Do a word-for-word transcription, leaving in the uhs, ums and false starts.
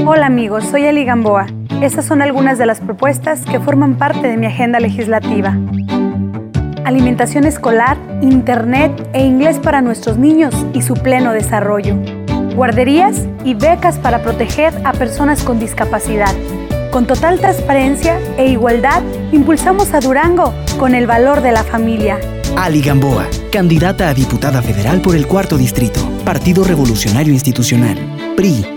Hola amigos, soy Eli Gamboa. Estas son algunas de las propuestas que forman parte de mi agenda legislativa. Alimentación escolar, internet e inglés para nuestros niños y su pleno desarrollo. Guarderías y becas para proteger a personas con discapacidad. Con total transparencia e igualdad, impulsamos a Durango con el valor de la familia. Ali Gamboa, candidata a diputada federal por el Cuarto Distrito, Partido Revolucionario Institucional, P R I.